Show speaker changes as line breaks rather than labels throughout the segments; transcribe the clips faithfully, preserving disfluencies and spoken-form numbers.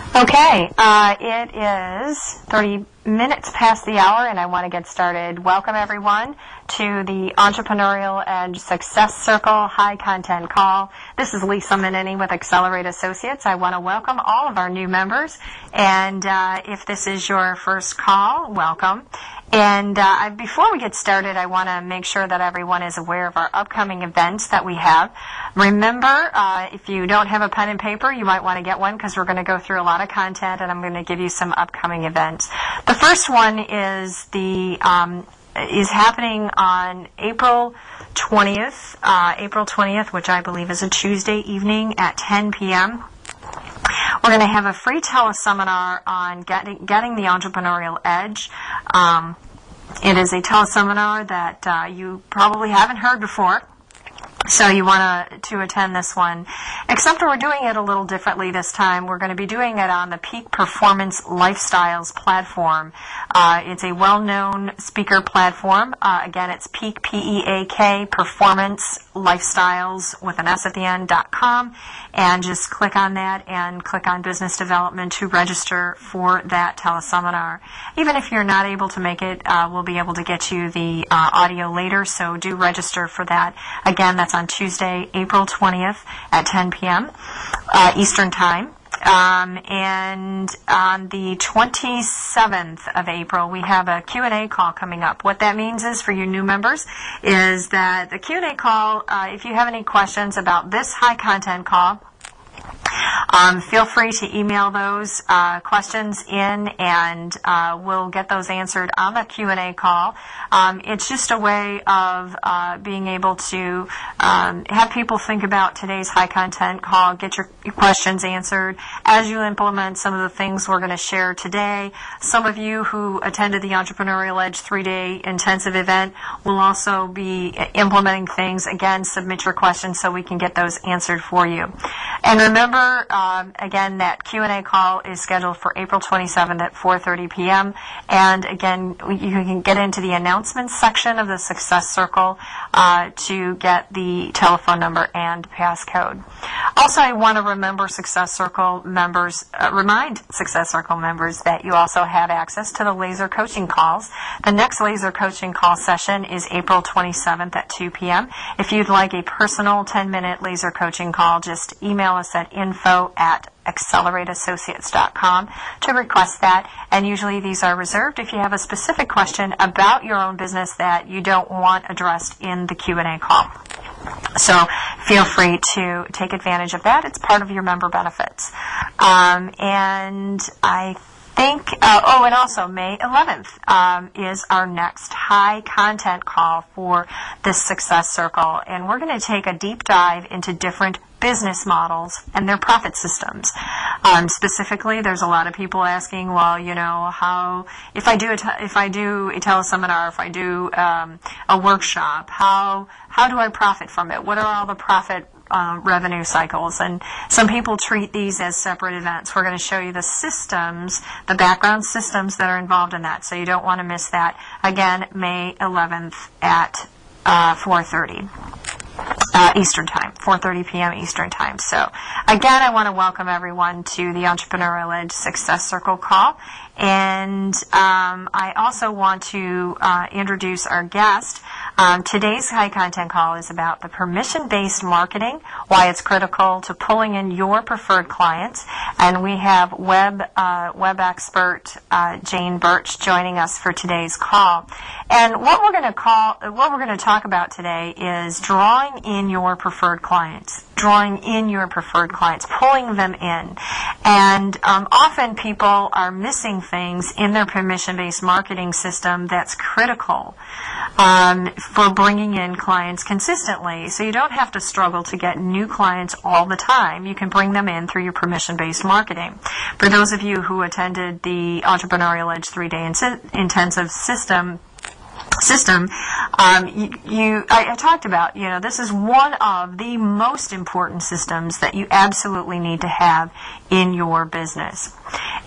Okay, uh, it is thirty minutes past the hour, and I want to get started. Welcome, everyone, to the Entrepreneurial Edge Success Circle High Content Call. This is Lisa Menini with Accelerate Associates. I want to welcome all of our new members, and uh, if this is your first call, welcome. And uh, before we get started, I want to make sure that everyone is aware of our upcoming events that we have. Remember, uh, if you don't have a pen and paper, you might want to get one because we're going to go through a lot of content, and I'm going to give you some upcoming events. The first one is the um, is happening on April twentieth, uh, April twentieth, which I believe is a Tuesday evening at ten p.m. We're going to have a free teleseminar on getting, getting the entrepreneurial edge. Um, it is a teleseminar that uh, you probably haven't heard before, so you want to to attend this one. Except we're doing it a little differently this time. We're going to be doing it on the Peak Performance Lifestyles platform. Uh, it's a well-known speaker platform. Uh, again, it's Peak, P E A K, Performance Lifestyles with an S at the end, dot com. And just click on that and click on Business Development to register for that teleseminar. Even if you're not able to make it, uh, we'll be able to get you the uh, audio later, so do register for that. Again, that's on Tuesday, April twentieth at ten p.m. Uh, Eastern Time. Um, and on the twenty-seventh of April, we have a Q and A call coming up. What that means is, for you new members, is that the Q and A call, uh, if you have any questions about this high content call, Um, feel free to email those uh, questions in, and uh, we'll get those answered on the Q and A call. Um, it's just a way of uh, being able to um, have people think about today's high content call, get your questions answered as you implement some of the things we're going to share today. Some of you who attended the Entrepreneurial Edge three-day intensive event will also be implementing things. Again, submit your questions so we can get those answered for you. And remember, um, again, that Q and A call is scheduled for April twenty-seventh at four thirty p.m. And again, you can get into the announcements section of the Success Circle uh, to get the telephone number and passcode. Also, I want to remember Success Circle members, uh, remind Success Circle members that you also have access to the laser coaching calls. The next laser coaching call session is April twenty-seventh at two p.m. If you'd like a personal ten-minute laser coaching call, just email us at info at accelerate associates dot com to request that. And usually these are reserved if you have a specific question about your own business that you don't want addressed in the Q and A call. So feel free to take advantage of that. It's part of your member benefits. Um, and I think, uh, oh, and also May eleventh um, is our next high content call for this Success Circle. And we're going to take a deep dive into different business models and their profit systems. Um, specifically, there's a lot of people asking, well, you know, how if I do a te- if I do a teleseminar, if I do um, a workshop, how how do I profit from it? What are all the profit uh, revenue cycles? And some people treat these as separate events. We're going to show you the systems, the background systems that are involved in that, so you don't want to miss that. Again, May eleventh at uh, four thirty. Uh, Eastern Time, four thirty p.m. Eastern Time. So, again, I want to welcome everyone to the Entrepreneurial Edge Success Circle call. And um, I also want to uh, introduce our guest. Um, today's high content call is about the permission-based marketing, why it's critical to pulling in your preferred clients. And we have web uh, web expert uh, Jane Birch joining us for today's call. And what we're going to call, what we're going to talk about today is drawing in your preferred clients. Drawing in your preferred clients, pulling them in. And um, often people are missing things in their permission-based marketing system that's critical um, for bringing in clients consistently. So you don't have to struggle to get new clients all the time. You can bring them in through your permission-based marketing. For those of you who attended the Entrepreneurial Edge three-day in- intensive system, system, um, you, you I, I talked about, you know, this is one of the most important systems that you absolutely need to have in your business.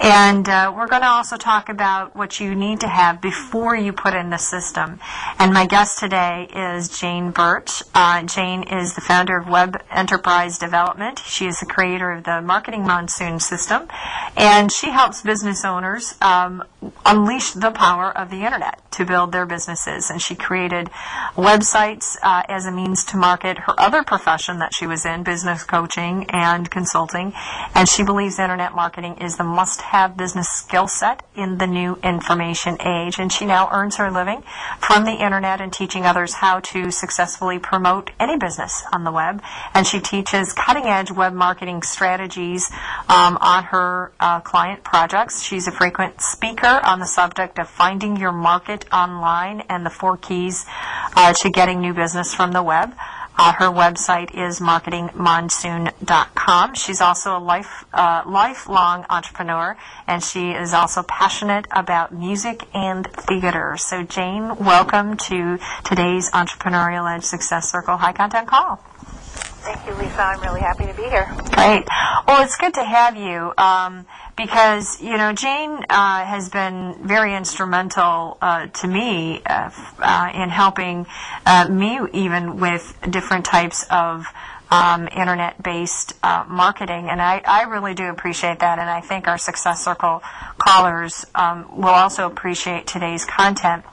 And uh, we're going to also talk about what you need to have before you put in the system. And my guest today is Jane Birch. Uh, Jane is the founder of Web Enterprise Development. She is the creator of the Marketing Monsoon system. And she helps business owners um, unleash the power of the Internet to build their businesses. And she created websites uh, as a means to market her other profession that she was in, business coaching and consulting. And she believes Internet marketing is the must-have business skill set in the new information age. And she now earns her living from the Internet and teaching others how to successfully promote any business on the web. And she teaches cutting-edge web marketing strategies um, on her uh, client projects. She's a frequent speaker on the subject of finding your market online and the four keys uh, to getting new business from the web. Uh, her website is marketing monsoon dot com. She's also a life, uh, lifelong entrepreneur, and she is also passionate about music and theater. So, Jane, welcome to today's Entrepreneurial Edge Success Circle High Content Call.
Thank you, Lisa. I'm really happy to be here.
Great. Well, it's good to have you um, because, you know, Jane uh, has been very instrumental uh, to me uh, uh, in helping uh, me even with different types of um, Internet-based uh, marketing. And I, I really do appreciate that. And I think our Success Circle callers um, will also appreciate today's content.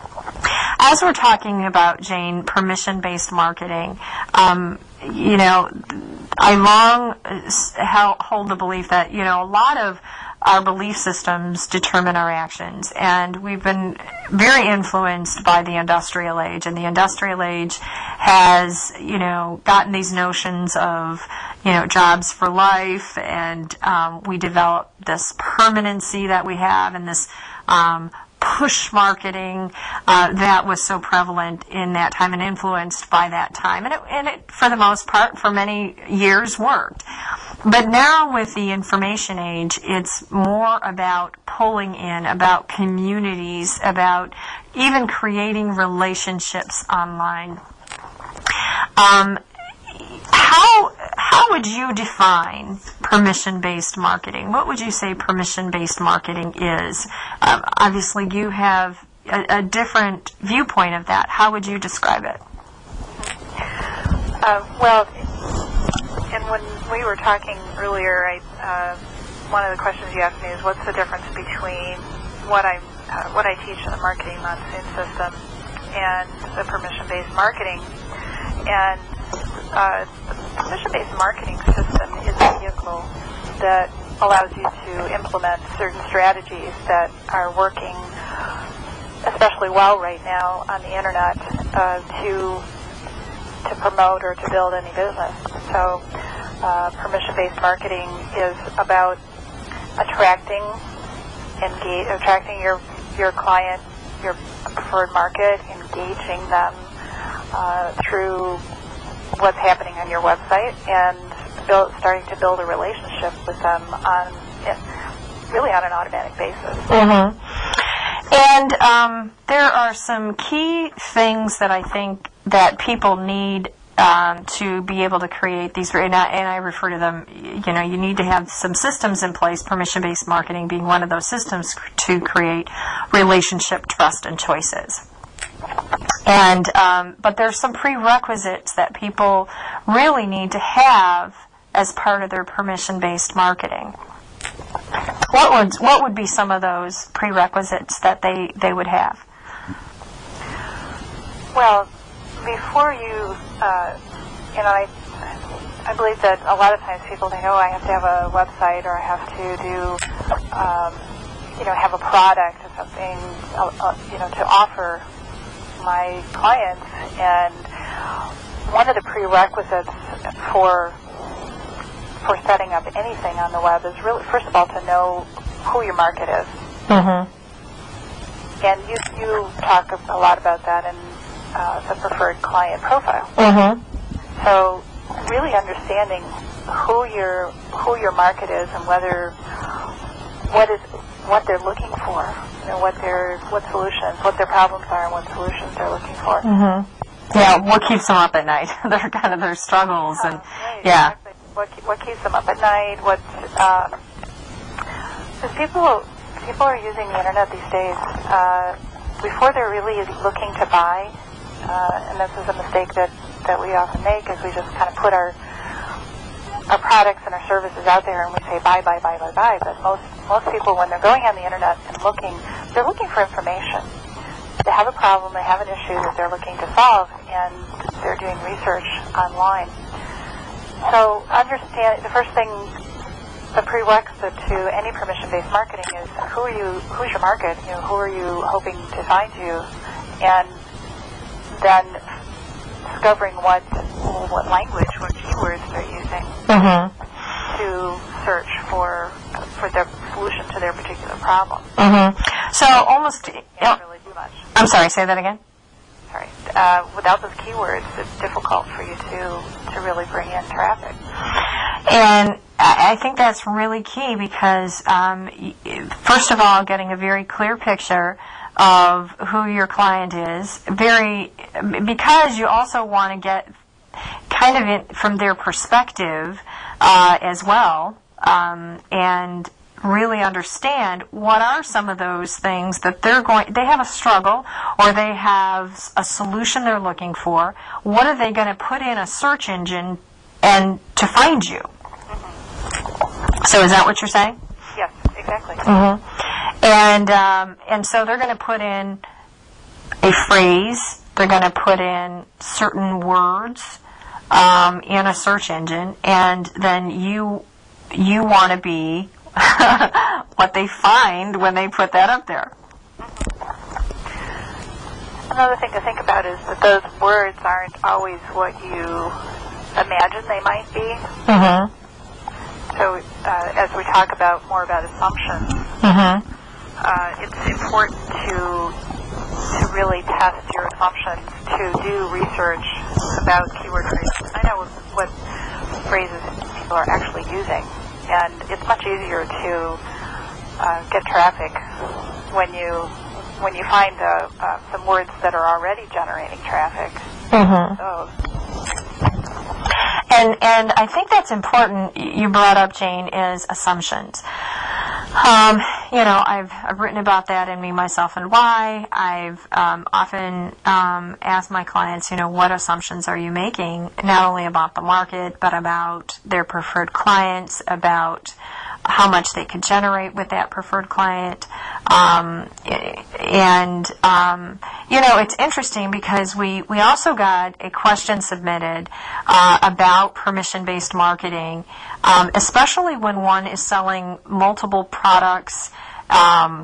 As we're talking about, Jane, permission-based marketing, um, you know, I long uh, hold the belief that, you know, a lot of our belief systems determine our actions. And we've been very influenced by the industrial age. And the industrial age has, you know, gotten these notions of, you know, jobs for life. And um, we develop this permanency that we have and this um push marketing uh, that was so prevalent in that time and influenced by that time. And it, and it, for the most part, for many years worked. But now with the information age, it's more about pulling in, about communities, about even creating relationships online. Um, how how would you define permission-based marketing? What would you say permission-based marketing is? Um, obviously, you have a, a different viewpoint of that. How would you describe it?
Uh, well, and when we were talking earlier, I, uh, one of the questions you asked me is, what's the difference between what I uh, what I teach in the Marketing Monsoon system and the permission-based marketing? And uh, the permission-based marketing system is a vehicle that allows you to implement certain strategies that are working especially well right now on the Internet uh, to to promote or to build any business. So uh, permission-based marketing is about attracting, engage, attracting your your client, your preferred market, engaging them uh, through what's happening on your website and build, starting to build a relationship with them on really on an automatic basis.
Mm-hmm. And um, there are some key things that I think that people need um, to be able to create these, and I, and I refer to them, you know, you need to have some systems in place, permission-based marketing being one of those systems to create relationship, trust, and choices. And um, but there's some prerequisites that people really need to have as part of their permission-based marketing. What would what would be some of those prerequisites that they, they would have?
Well, before you, uh, you know, I I believe that a lot of times people think, oh, I have to have a website or I have to do, um, you know, have a product or something, uh, uh, you know, to offer my clients. And one of the prerequisites for for setting up anything on the web is really, first of all, to know who your market is.
Mm-hmm.
And you you talk a lot about that in uh, the preferred client profile.
Mm-hmm.
So really understanding who your who your market is and whether what is what they're looking for, you know, what their what solutions, what their problems are, and what solutions they're looking for.
Mm-hmm. Yeah, what keeps them up at night? They're kind of their struggles, and
uh, right,
yeah.
Exactly. What what keeps them up at night? What um, Because people, people are using the internet these days uh, before they're really looking to buy, uh, and this is a mistake that, that we often make, is we just kind of put our our products and our services out there and we say buy, buy, buy, buy, buy. But most most people, when they're going on the internet and looking, they're looking for information. They have a problem, they have an issue that they're looking to solve, and they're doing research online. So understand, the first thing, the prerequisite to any permission-based marketing is who are you, who's your market, you know, who are you hoping to find you, and then discovering what what language, what keywords they're using
mm-hmm.
to search for for their solution to their particular problem.
Mm-hmm. So almost,
They can't really do much.
I'm sorry, say that again?
Sorry. Uh, without those keywords, it's difficult for you to, to really bring in traffic.
And I think that's really key because, um, first of all, getting a very clear picture of who your client is, very, because you also want to get kind of in, from their perspective uh, as well, um, and really understand what are some of those things that they're going, they have a struggle or they have a solution they're looking for. What are they going to put in a search engine and to find you? Mm-hmm. So is that what you're saying?
Yes, exactly.
Mm-hmm. And um, and so they're going to put in a phrase. They're going to put in certain words um, in a search engine, and then you you want to be what they find when they put that up there.
Another thing to think about is that those words aren't always what you imagine they might be.
Mm-hmm.
So uh, as we talk about more about assumptions,
mm-hmm.
uh, it's important to to really test your assumptions, to do research about keyword phrases. I know what phrases people are actually using, and it's much easier to uh, get traffic when you when you find uh, uh, some words that are already generating traffic.
Mm-hmm.
So,
And and I think that's important. You brought up, Jane, is assumptions. Um, you know, I've I've written about that in Me, Myself, and Why. I've um, often um, asked my clients, you know, what assumptions are you making, not only about the market, but about their preferred clients, about how much they could generate with that preferred client. Um, and, um, you know, it's interesting because we, we also got a question submitted uh, about permission-based marketing, um, especially when one is selling multiple products, um,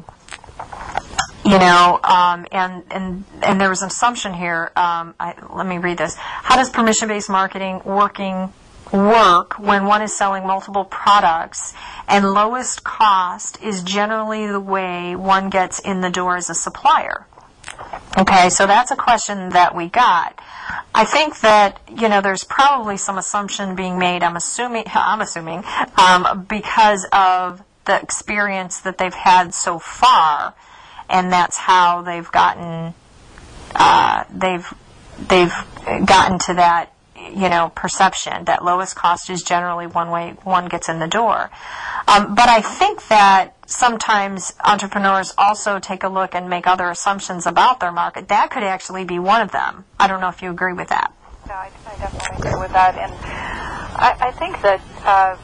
you know, um, and, and, and there was an assumption here. Um, I, let me read this. How does permission-based marketing working work when one is selling multiple products and lowest cost is generally the way one gets in the door as a supplier? Okay, so that's a question that we got. I think that, you know, there's probably some assumption being made, I'm assuming, I'm assuming, um, because of the experience that they've had so far, and that's how they've gotten, uh, they've, they've gotten to that, you know, perception that lowest cost is generally one way one gets in the door. Um, but I think that sometimes entrepreneurs also take a look and make other assumptions about their market. That could actually be one of them. I don't know if you agree with that.
No, I, I definitely agree with that. And I, I think that uh,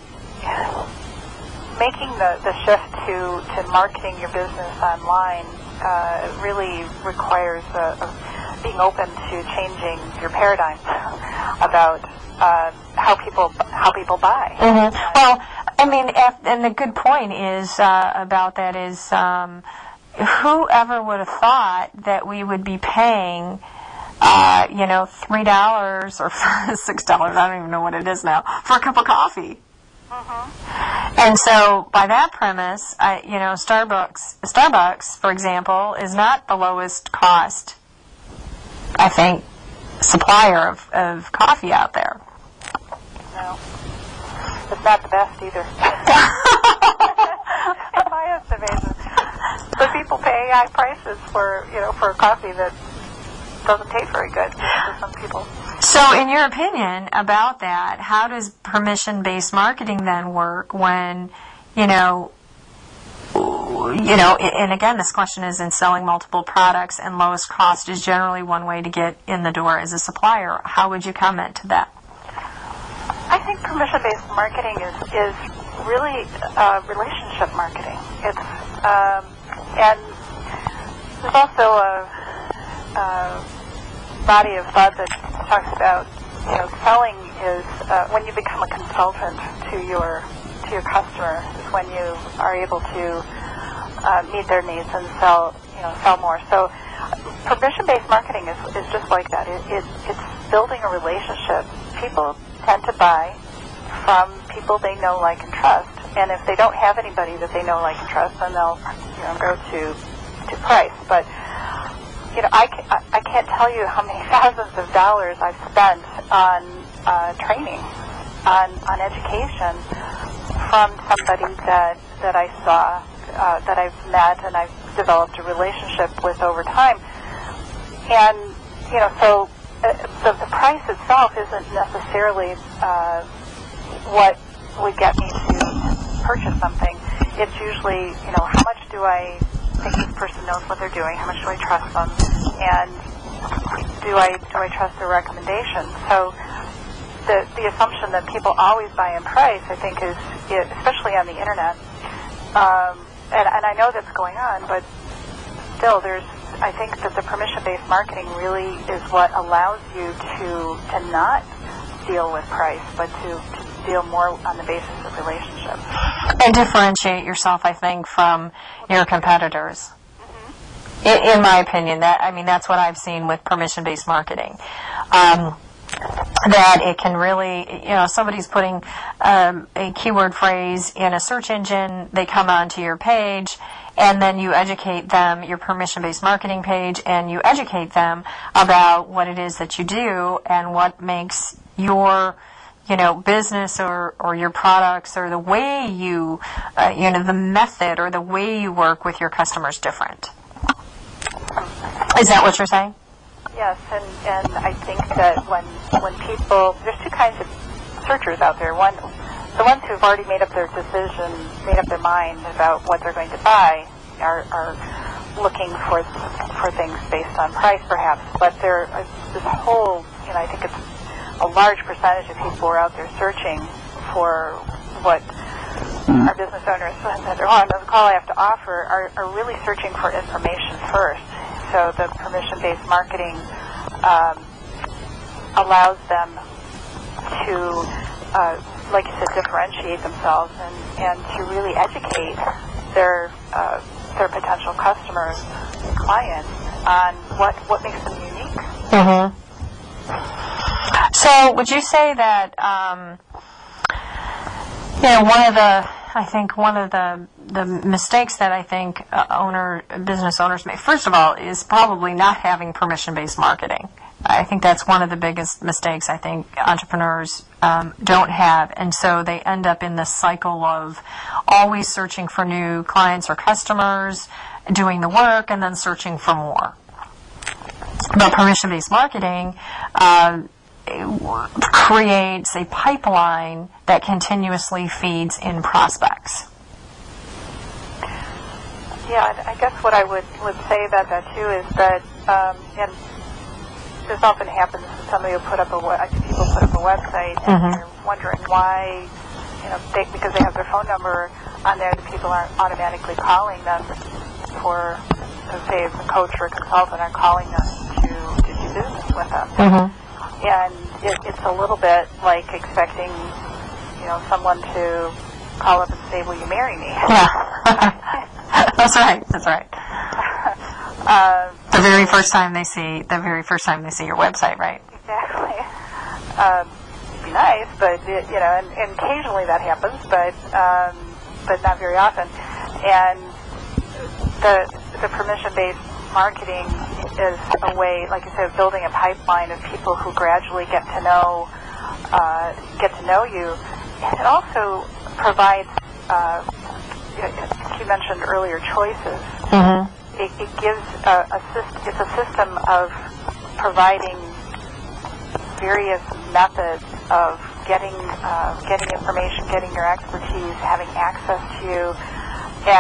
making the, the shift to, to marketing your business online uh, really requires a, a being open to changing your paradigm about uh, how people how people buy.
Mm-hmm. Well, I mean, and the good point is uh, about that is um, whoever would have thought that we would be paying, uh, you know, three dollars or six dollars, I don't even know what it is now, for a cup of coffee. Mm-hmm. And so, by that premise, I, you know, Starbucks, Starbucks, for example, is not the lowest cost, I think, supplier of, of coffee out there.
No. It's not the best either. In my estimation. But people pay high prices for, you know, for a coffee that doesn't taste very good for some people.
So, in your opinion about that, how does permission-based marketing then work when, you know, you know, and again, this question is in selling multiple products, and lowest cost is generally one way to get in the door as a supplier. How would you comment to that?
I think permission-based marketing is, is really uh, relationship marketing. It's um, and there's also a, a body of thought that talks about, you know, selling is uh, when you become a consultant to your to your customer is when you are able to uh, meet their needs and sell, you know, sell more. So permission-based marketing is, is just like that. It, it, it's building a relationship. People tend to buy from people they know, like, and trust. And if they don't have anybody that they know, like, and trust, then they'll, you know, go to to price. But you know, I, can, I can't tell you how many thousands of dollars I've spent on uh, training, on on education from somebody that that I saw, uh, that I've met, and I've developed a relationship with over time. And you know, so uh, the, the price itself isn't necessarily uh, what would get me to purchase something. It's usually, you know, how much do I think this person knows what they're doing? How much do I trust them? And do I do I trust their recommendations? So the the assumption that people always buy in price, I think, is, especially on the internet, um, and, and I know that's going on, but still, there's. I think that the permission-based marketing really is what allows you to to not deal with price, but to, to deal more on the basis of relationships.
And differentiate yourself, I think, from your competitors. Mm-hmm. in, in my opinion, that I mean, that's what I've seen with permission-based marketing. Um, that it can really, you know, somebody's putting um, a keyword phrase in a search engine, they come onto your page, and then you educate them, your permission-based marketing page, and you educate them about what it is that you do and what makes your, you know, business or, or your products or the way you, uh, you know, the method or the way you work with your customers different. Is that what you're saying?
Yes, and, and I think that when when people, there's two kinds of searchers out there. One, the ones who've already made up their decision, made up their mind about what they're going to buy, are, are looking for for things based on price, perhaps. But there is this whole, you know, I think it's a large percentage of people who are out there searching for what our business owners that are on the call have to offer are, are really searching for information first. So the permission-based marketing um, allows them to, uh, like you said, differentiate themselves and, and to really educate their uh, their potential customers, clients, on what, what makes them unique.
Mm-hmm. So would you say that, um, you know, one of the, I think one of the the mistakes that I think uh, owner business owners make, first of all, is probably not having permission-based marketing. I think that's one of the biggest mistakes I think entrepreneurs um, don't have, and so they end up in this cycle of always searching for new clients or customers, doing the work, and then searching for more. But permission-based marketing uh, creates a pipeline that continuously feeds in prospects.
Yeah, I guess what I would, would say about that too is that, um, and this often happens, somebody will put up a, I see people put up a website and mm-hmm. they're wondering why, you know, they, because they have their phone number on there, the people aren't automatically calling them for, so say a coach or a consultant are calling them to, to do business with them. Mm-hmm. And it, it's a little bit like expecting, you know, someone to call up and say, will you marry me?
Yeah. That's right. That's right. Uh, the very first time they see, the very first time they see your website, right?
Exactly. Um, it'd be nice, but it, you know, and, and occasionally that happens, but um, but not very often. And the the permission-based marketing is a way, like I said, of building a pipeline of people who gradually get to know uh, get to know you. And it also provides. Uh, You mentioned earlier choices. Mm-hmm. It, it gives a, a syst- it's a system of providing various methods of getting uh, getting information, getting your expertise, having access to you at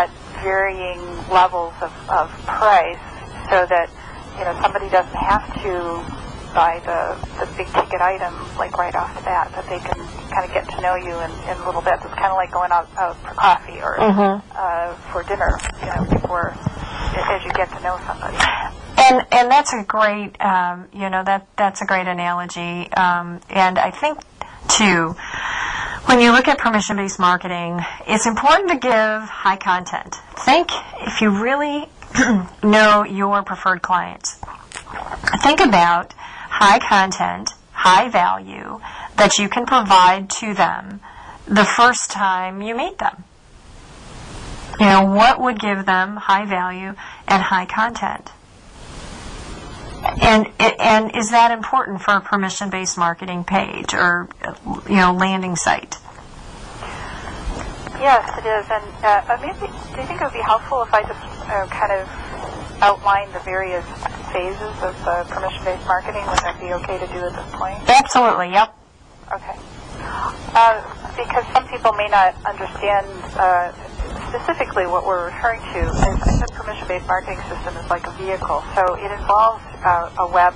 varying levels of, of price so that, you know, somebody doesn't have to buy the, the big ticket item like right off the bat, that they can kind of get to know you in, in little bits. It's kind of like going out, out for coffee or mm-hmm. uh, for dinner, you know, before, as you get to know somebody.
And and that's a great, um, you know, that that's a great analogy. Um, and I think, too, when you look at permission-based marketing, it's important to give high content. Think, if you really know your preferred clients, think about high content, high value that you can provide to them the first time you meet them. You know, what would give them high value and high content? And and is that important for a permission-based marketing page or, you know, landing site?
Yes, it is. And uh, maybe, do you think it would be helpful if I just uh, kind of outline the various phases of uh, permission-based marketing? Would that be okay to do at this point?
Absolutely, yep.
Okay. Uh, because some people may not understand uh, specifically what we're referring to. The permission-based marketing system is like a vehicle. So it involves uh, a web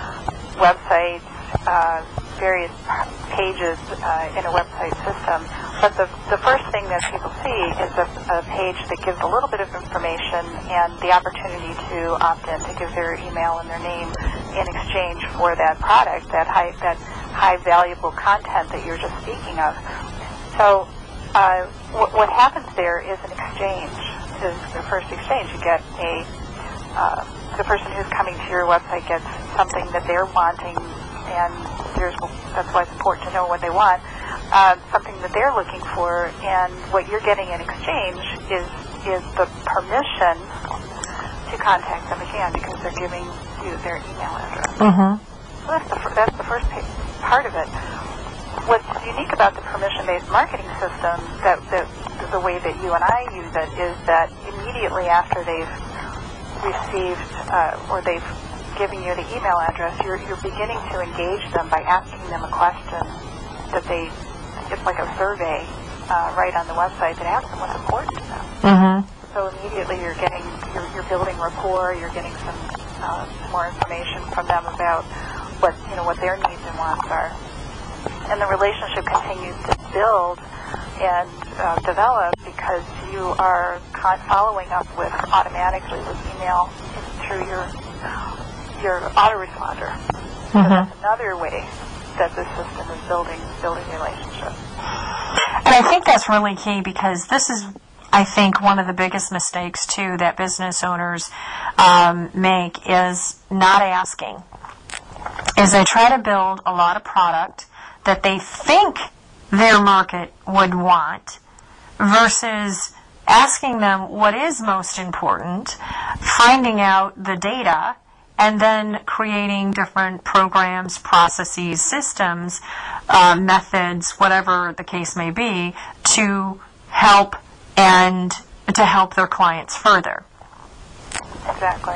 website, uh, various pages uh, in a website system. But the, the first thing that people see is a, a page that gives a little bit of information and the opportunity to opt in, to give their email and their name in exchange for that product, that high, that high valuable content that you're just speaking of. So uh, w- what happens there is an exchange. Is the first exchange. You get a, uh, the person who's coming to your website gets something that they're wanting, and there's, that's why it's important to know what they want. Uh, something that they're looking for, and what you're getting in exchange is is the permission to contact them again because they're giving you their email address.
Mm-hmm.
So that's the that's the first part of it. What's unique about the permission-based marketing system, that, that the way that you and I use it, is that immediately after they've received uh, or they've given you the email address, you're you're beginning to engage them by asking them a question that they. It's like a survey uh, right on the website that asks them what's important to them.
Mm-hmm.
So immediately you're getting, you're, you're building rapport. You're getting some uh, more information from them about what you know what their needs and wants are, and the relationship continues to build and uh, develop because you are con- following up with automatically with email through your your autoresponder. Mm-hmm. So that's another way that this system is building building relationships.
And I think that's really key because this is, I think, one of the biggest mistakes, too, that business owners um, make is not asking. Is they try to build a lot of product that they think their market would want versus asking them what is most important, finding out the data, and then creating different programs, processes, systems, uh, methods, whatever the case may be, to help and to help their clients further.
Exactly.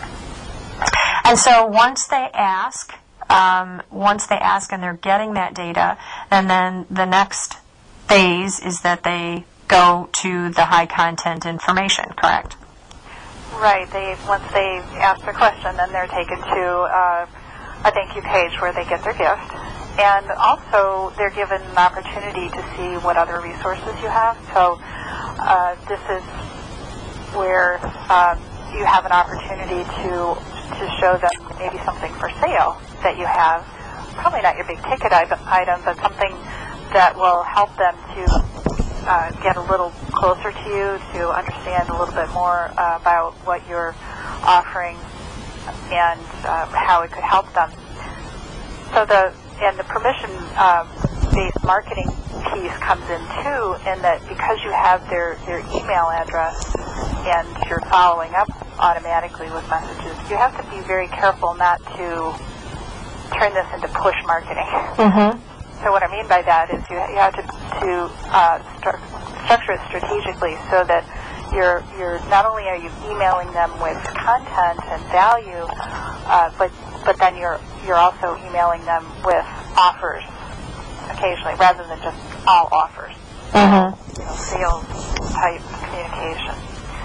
And so once they ask, um, once they ask and they're getting that data, and then the next phase is that they go to the high content information, correct?
Right. They once they ask their question, then they're taken to uh, a thank you page where they get their gift, and also they're given an opportunity to see what other resources you have. So uh, this is where um, you have an opportunity to to show them maybe something for sale that you have. Probably not your big ticket item, but something that will help them to Uh, get a little closer to you, to understand a little bit more uh, about what you're offering and uh, how it could help them. So the and the permission-based uh, marketing piece comes in too, in that because you have their, their email address and you're following up automatically with messages, you have to be very careful not to turn this into push marketing.
Mm-hmm.
So what I mean by that is you, you have to, to uh, stru- structure it strategically so that you're you're not only are you emailing them with content and value, uh, but but then you're you're also emailing them with offers occasionally, rather than just all offers.
Mm-hmm.
You know, sales type communication.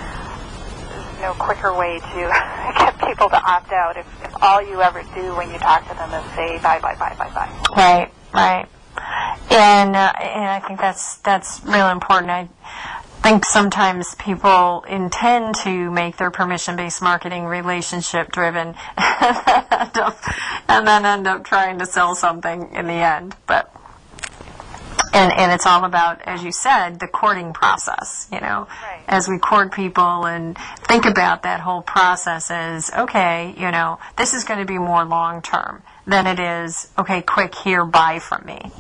no quicker way to get people to opt out if, if all you ever do when you talk to them is say bye, bye, bye, bye, bye.
Right, right. And, uh, and I think that's that's really important. I think sometimes people intend to make their permission-based marketing relationship-driven and then end up trying to sell something in the end. But and and it's all about, as you said, the courting process. You know,
right.
As we court people and think about that whole process as, okay, you know, this is going to be more long-term than it is, okay, quick, here, buy from me.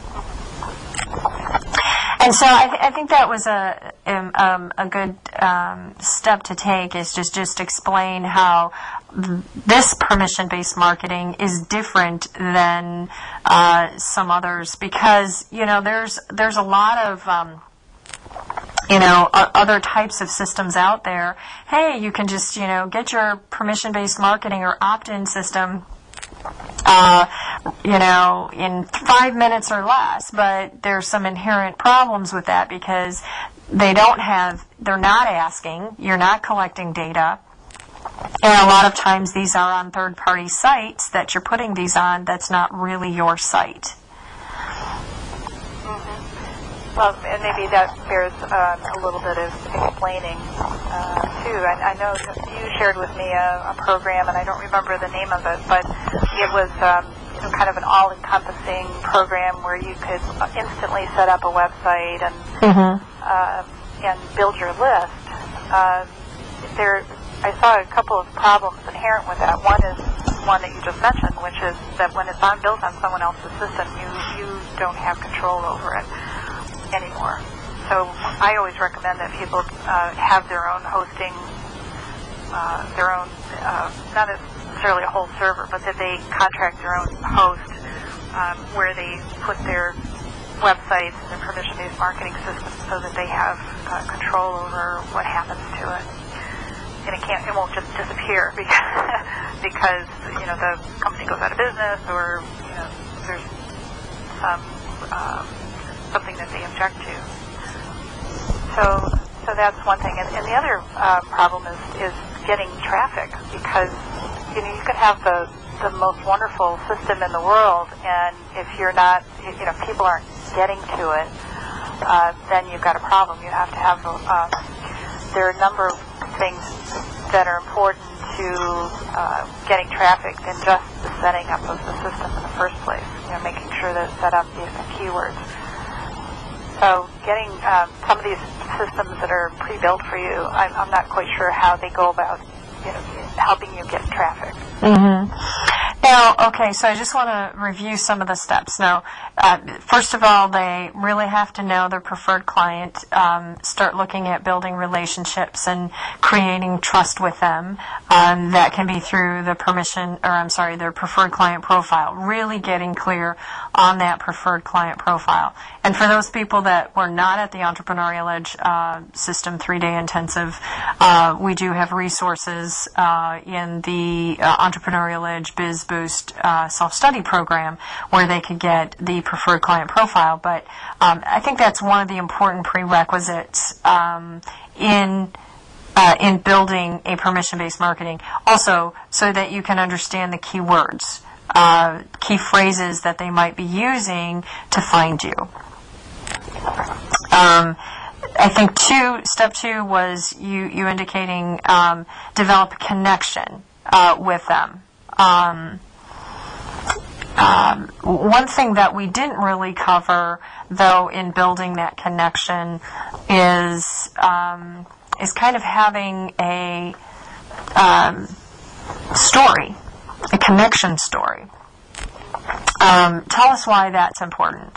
And so I, th- I think that was a um, a good um, step to take, is just just explain how th- this permission-based marketing is different than uh, some others, because you know there's there's a lot of um, you know uh, other types of systems out there. Hey, you can just you know get your permission-based marketing or opt-in system Uh, you know, in five minutes or less, but there's some inherent problems with that because they don't have, they're not asking, you're not collecting data, and a lot of times these are on third-party sites that you're putting these on that's not really your site.
Mm-hmm. Well, and maybe that bears um, a little bit of explaining, uh, too. I, I know you shared with me a, a program, and I don't remember the name of it, but it was um, you know, kind of an all-encompassing program where you could instantly set up a website and
mm-hmm.
uh, and build your list. Uh, there, I saw a couple of problems inherent with that. One is one that you just mentioned, which is that when it's on built on someone else's system, you you don't have control over it anymore. So I always recommend that people uh, have their own hosting, uh, their own, uh, not necessarily a whole server, but that they contract their own host um, where they put their websites and their permission-based marketing systems so that they have uh, control over what happens to it. And it can't, it won't just disappear because, because you know, the company goes out of business or, you know, there's some, um, something that they object to. So, so that's one thing. And, and the other uh, problem is, is getting traffic, because you know you can have the the most wonderful system in the world, and if you're not, you know, people aren't getting to it, uh, then you've got a problem. You have to have. Uh, there are a number of things that are important to uh, getting traffic than just the setting up of the system in the first place. You know, making sure that it's set up based on keywords. So getting um, some of these systems that are pre-built for you, I'm, I'm not quite sure how they go about, you know, helping you get traffic.
Mm-hmm. Now, okay, so I just want to review some of the steps. Now, uh, first of all, they really have to know their preferred client, um, start looking at building relationships and creating trust with them. Um, that can be through the permission, or I'm sorry, their preferred client profile, really getting clear on that preferred client profile. And for those people that were not at the Entrepreneurial Edge uh, System three-day intensive, uh, we do have resources uh, in the uh, Entrepreneurial Edge Biz Boost uh, self-study program where they could get the preferred client profile. But um, I think that's one of the important prerequisites um, in uh, in building a permission-based marketing. Also, so that you can understand the keywords, uh, key phrases that they might be using to find you. Um, I think two, step two was you, you indicating um, develop a connection uh, with them. Um, um, one thing that we didn't really cover, though, in building that connection is um, is kind of having a um, story, a connection story. Um, tell us why that's important.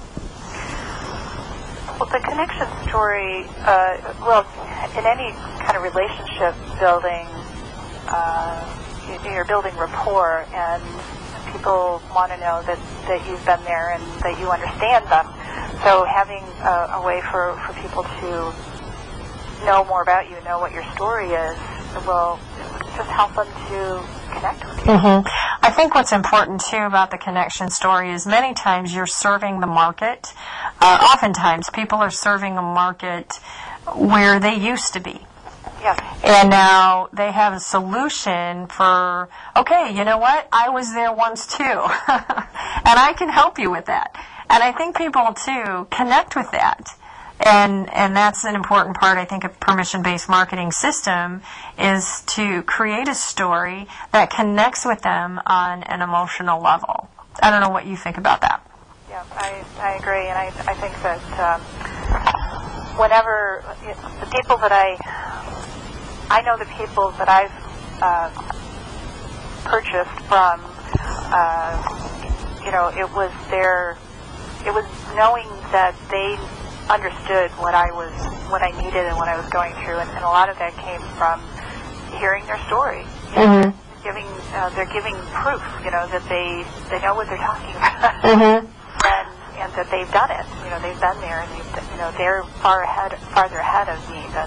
Well, the connection story, uh, well, in any kind of relationship building, uh, you're building rapport, and people want to know that, that you've been there and that you understand them. So having a, a way for, for people to know more about you, know what your story is, will just help them to connect with you.
Mm-hmm. I think what's important, too, about the connection story is many times you're serving the market. Uh, oftentimes, people are serving a market where they used to be.
Yes.
And now they have a solution for, okay, you know what? I was there once too. And I can help you with that. And I think people, too, connect with that. And and that's an important part, I think, of permission-based marketing system, is to create a story that connects with them on an emotional level. I don't know what you think about that.
Yeah, I, I agree. And I, I think that um, whenever it, the people that I, I know the people that I've uh, purchased from, uh, you know, it was their, it was knowing that they understood what I was, what I needed and what I was going through, and, and a lot of that came from hearing their story.
Mm-hmm.
Giving, uh, they're giving proof, you know, that they they know what they're talking about,
mm-hmm.
and and that they've done it. You know, they've been there, and they've, you know, they're far ahead, farther ahead of me than.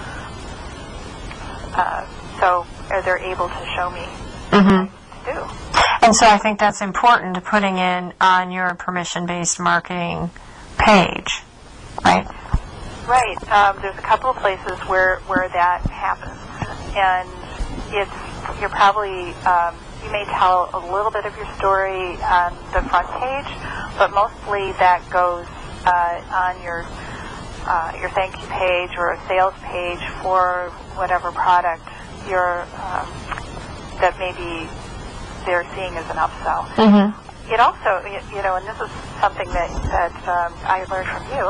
Uh, so they're able to show me
mm-hmm.
what to do.
And so I think that's important to putting in on your permission-based marketing page. Right.
Right. Um, there's a couple of places where, where that happens, and it's you're probably um, you may tell a little bit of your story on the front page, but mostly that goes uh, on your uh, your thank you page or a sales page for whatever product you're um, that maybe they're seeing as an upsell.
Mm-hmm.
It also, you know, and this is something that, that um, I learned from you,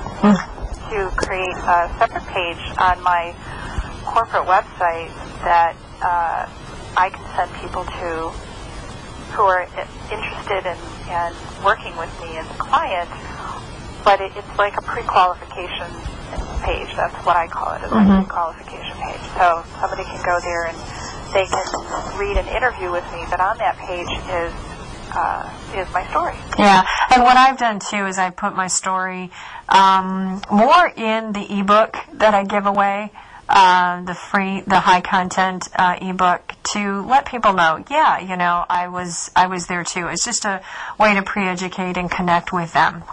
to create a separate page on my corporate website that uh, I can send people to who are interested in, in working with me as a client, but it, it's like a pre-qualification page. That's what I call it, is mm-hmm. a pre-qualification page. So somebody can go there and they can read an interview with me, but on that page is Uh, is my story.
Yeah, and what I've done too is I put my story um, more in the ebook that I give away, uh, the free, the high content uh, ebook, to let people know. Yeah, you know, I was I was there too. It's just a way to pre-educate and connect with them.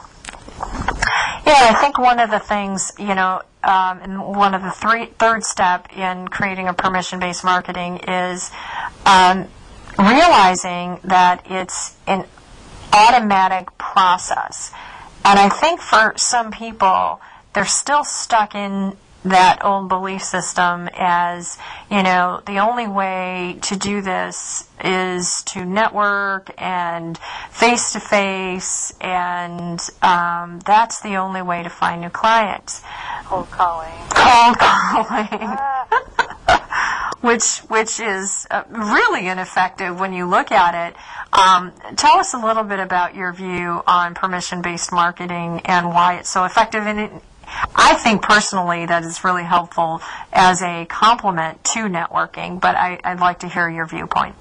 Yeah, I think one of the things, you know, um, and one of the three, third step in creating a permission-based marketing is um, realizing that it's an automatic process. And I think for some people, they're still stuck in that old belief system as, you know, the only way to do this is to network and face-to-face, and um, that's the only way to find new clients.
Cold calling.
Cold calling. Which which is uh, really ineffective when you look at it. Um, tell us a little bit about your view on permission-based marketing and why it's so effective. And it, I think personally that it's really helpful as a complement to networking, but I, I'd like to hear your viewpoint.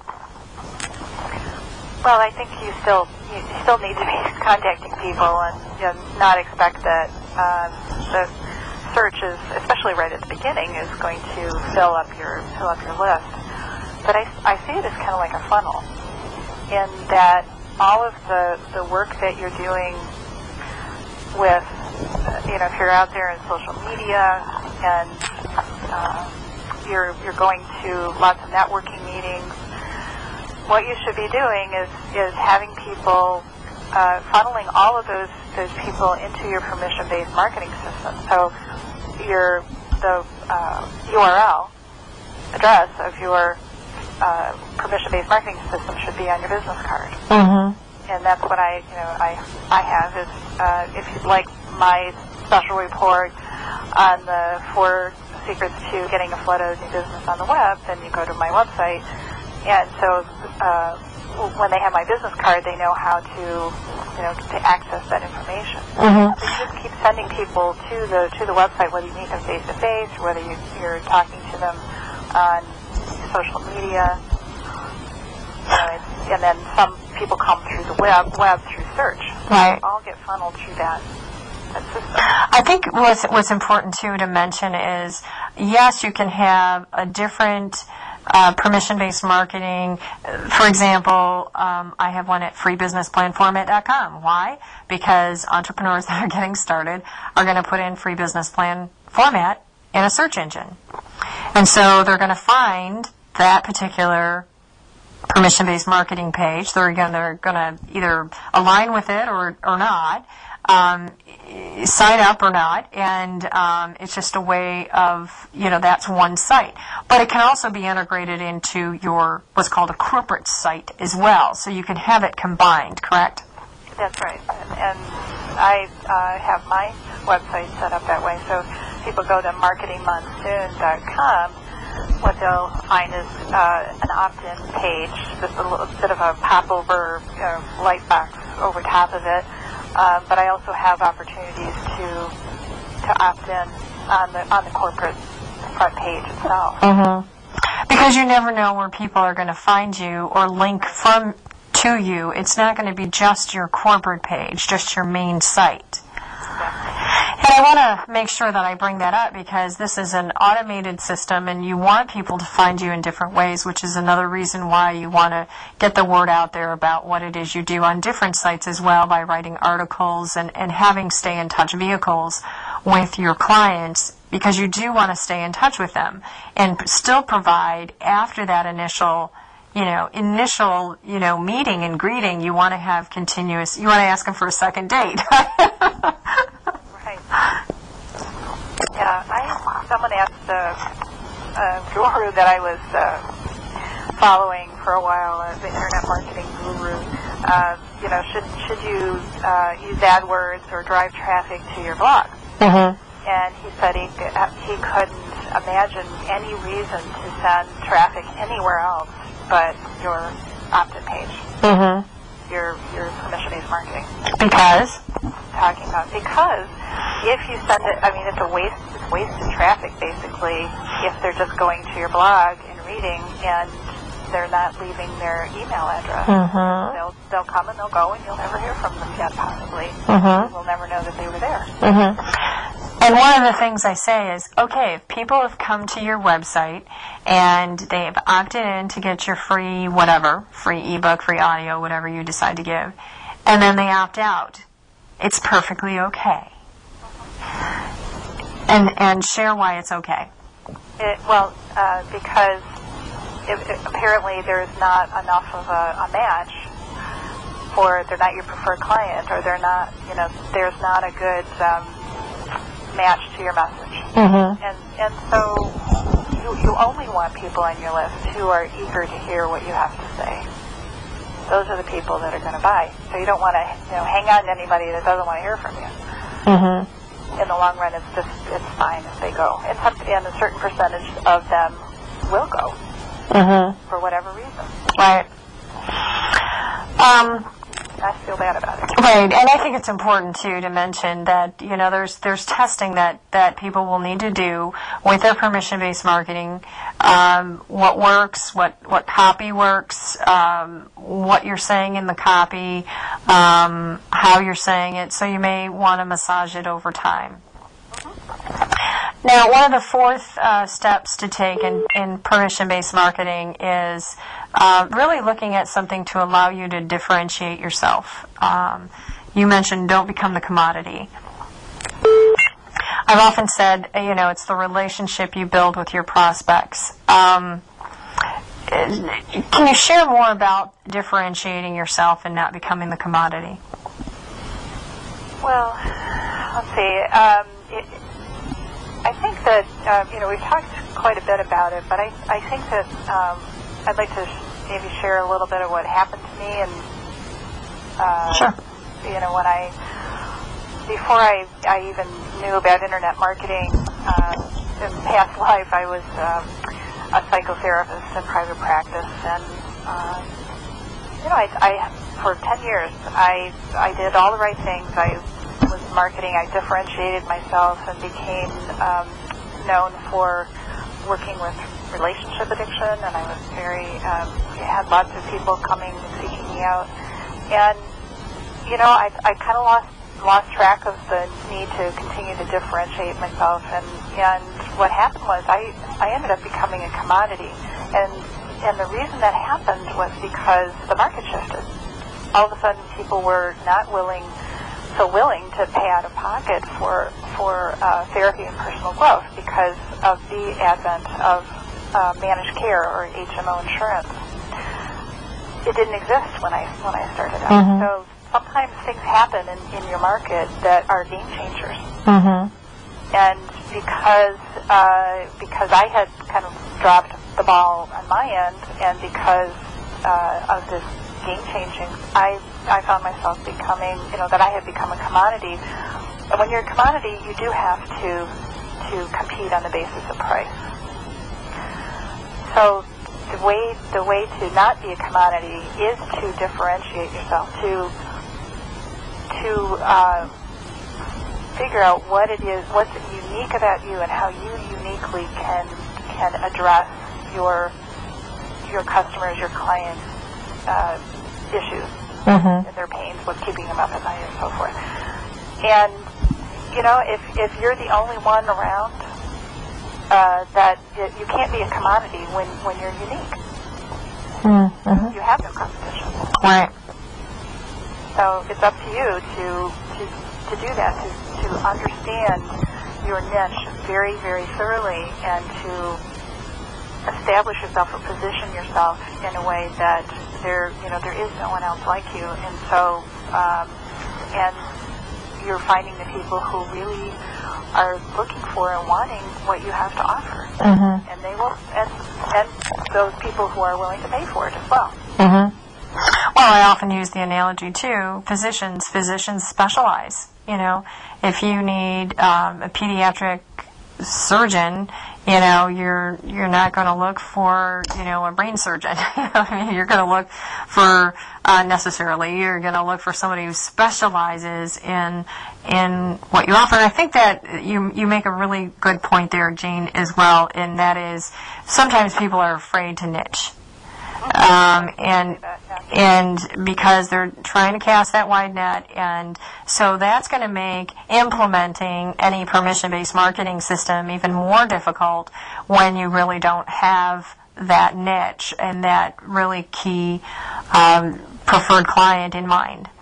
Well, I think you still you still need to be contacting people and, you know, not expect that um, the search is, especially right at the beginning, is going to fill up your fill up your list. But I, I see it as kind of like a funnel, in that all of the, the work that you're doing with, uh, you know, if you're out there in social media and uh, you're you're going to lots of networking meetings, what you should be doing is is having people uh, funneling all of those those people into your permission-based marketing system. So your the uh, U R L address of your uh, permission-based marketing system should be on your business card.
Mm-hmm.
And that's what I, you know, I I have is uh, if you'd like my special report on the four secrets to getting a flood of new business on the web, then you go to my website. And so uh, when they have my business card, they know how to, you know, to access that information.
Mm-hmm.
So you just keep sending people to the to the website, whether you meet them face to face, or whether you, you're talking to them on social media. You know, it's, and then some people come through the web, web through search. So
right.
All get funneled through that, that system.
I think what's, what's important, too, to mention is, yes, you can have a different uh, permission-based marketing. For example, um, I have one at free business plan format dot com. Why? Because entrepreneurs that are getting started are going to put in free business plan format in a search engine. And so they're going to find that particular permission-based marketing page. They're going they're going to either align with it or or not, um, sign up or not, and um, it's just a way of, you know, that's one site. But it can also be integrated into your what's called a corporate site as well, so you can have it combined. Correct?
That's right, and, and I uh, have my website set up that way. So people go to marketing monsoon dot com. What they'll find is uh, an opt-in page, just a little bit of a pop-over you know, light box over top of it. Uh, but I also have opportunities to to opt in on the on the corporate front page itself.
Mm-hmm. Because you never know where people are going to find you or link from to you. It's not going to be just your corporate page, just your main site. And I want to make sure that I bring that up because this is an automated system and you want people to find you in different ways, which is another reason why you want to get the word out there about what it is you do on different sites as well by writing articles and, and having stay-in-touch vehicles with your clients, because you do want to stay in touch with them and still provide after that initial you know, initial, you know, meeting and greeting. You want to have continuous, you want to ask them for a second date.
Right. Yeah, I, someone asked a, a guru that I was uh, following for a while, uh, the internet marketing guru, uh, you know, should should you uh, use AdWords or drive traffic to your blog?
Mm-hmm.
And he said he, he couldn't imagine any reason to send traffic anywhere else but your opt-in page,
mm-hmm.
your your permission-based marketing.
Because?
Talking about because if you send it, I mean, it's a waste, it's wasted traffic basically if they're just going to your blog and reading and they're not leaving their email address.
Mm-hmm.
They'll they'll come and they'll go and you'll never hear from them again possibly.
Mm-hmm.
You'll never know that they were there.
Mm-hmm. And one of the things I say is, okay, if people have come to your website and they've opted in to get your free whatever, free ebook, free audio, whatever you decide to give, and then they opt out, it's perfectly okay. And and share why it's okay.
It, well, uh, because it, it, apparently there's not enough of a, a match for, they're not your preferred client, or they're not, you know, there's not a good um, match to your message.
Mm-hmm.
And and so you, you only want people on your list who are eager to hear what you have to say. Those are the people that are going to buy. So you don't want to, you know, hang on to anybody that doesn't want to hear from you.
Mm-hmm.
In the long run, it's just, it's fine if they go. It's up to, and a certain percentage of them will go.
Mm-hmm.
For whatever reason.
Right. Um,
I feel bad about it.
Right, and I think it's important too to mention that, you know, there's there's testing that, that people will need to do with their permission-based marketing. Um, what works, what what copy works, um, what you're saying in the copy, um, how you're saying it. So you may want to massage it over time. Now, one of the fourth uh, steps to take in, in permission-based marketing is uh, really looking at something to allow you to differentiate yourself. Um, you mentioned don't become the commodity. I've often said, you know, it's the relationship you build with your prospects. Um, can you share more about differentiating yourself and not becoming the commodity?
Well, let's see. Um, it, I think that, uh, you know, we've talked quite a bit about it, but I, I think that um, I'd like to sh- maybe share a little bit of what happened to me. And, uh,
sure.
You know, when I, before I, I even knew about internet marketing, uh, in past life, I was um, a psychotherapist in private practice. And, um, you know, I, I, for ten years, I, I did all the right things. I was marketing. I differentiated myself and became um, known for working with relationship addiction, and I was very, um, I had lots of people coming and seeking me out. And, you know, I, I kind of lost lost track of the need to continue to differentiate myself, and, and what happened was I, I ended up becoming a commodity. And, and the reason that happened was because the market shifted. All of a sudden, people were not willing so willing to pay out of pocket for for uh, therapy and personal growth because of the advent of uh, managed care or H M O insurance. It didn't exist when I when I started out.
Mm-hmm.
So sometimes things happen in, in your market that are game changers.
Mm-hmm.
And because uh, because I had kind of dropped the ball on my end, and because uh, of this game changing, I I found myself becoming, you know, that I had become a commodity. And when you're a commodity, you do have to to compete on the basis of price. So the way the way to not be a commodity is to differentiate yourself, to to uh, figure out what it is, what's unique about you, and how you uniquely can can address your your customers, your clients' uh, issues,
mm-hmm.
and their pains, what's keeping them up at night, and so forth. And you know, if if you're the only one around, uh, that it, you can't be a commodity when when you're unique.
Mm-hmm.
You have no competition.
Right.
So it's up to you to to, to do that, to, to understand your niche very, very thoroughly, and to establish yourself or position yourself in a way that there, you know, there is no one else like you. And so, um, and you're finding the people who really are looking for and wanting what you have to offer,
mm-hmm.
and they will, and and those people who are willing to pay for it as well.
Mm-hmm. Well, I often use the analogy too. Physicians, physicians specialize. You know, if you need um, a pediatric surgeon, you know, you're you're not going to look for, you know, a brain surgeon. I mean, you're going to look for uh, necessarily you're going to look for somebody who specializes in in what you offer. And I think that you you make a really good point there, Jane, as well. And that is sometimes people are afraid to niche. Um, and and because they're trying to cast that wide net, and so that's going to make implementing any permission-based marketing system even more difficult when you really don't have that niche and that really key um, preferred client in mind.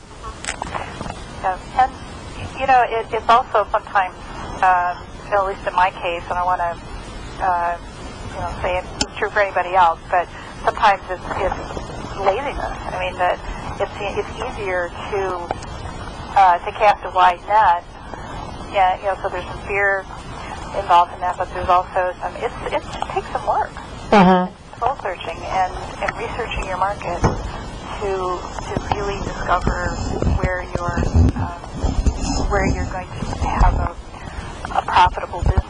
Yeah. And you know, it, it's also sometimes, um, at least in my case, and I want to uh, you know say it's true for anybody else, but sometimes it's, it's laziness. I mean, that it's it's easier to uh, to cast a wide net. Yeah, you know, so there's some fear involved in that, but there's also some. It's it takes some work,
mm-hmm.
soul searching and, and researching your market to to really discover where you're um, where you're going to have a a profitable business.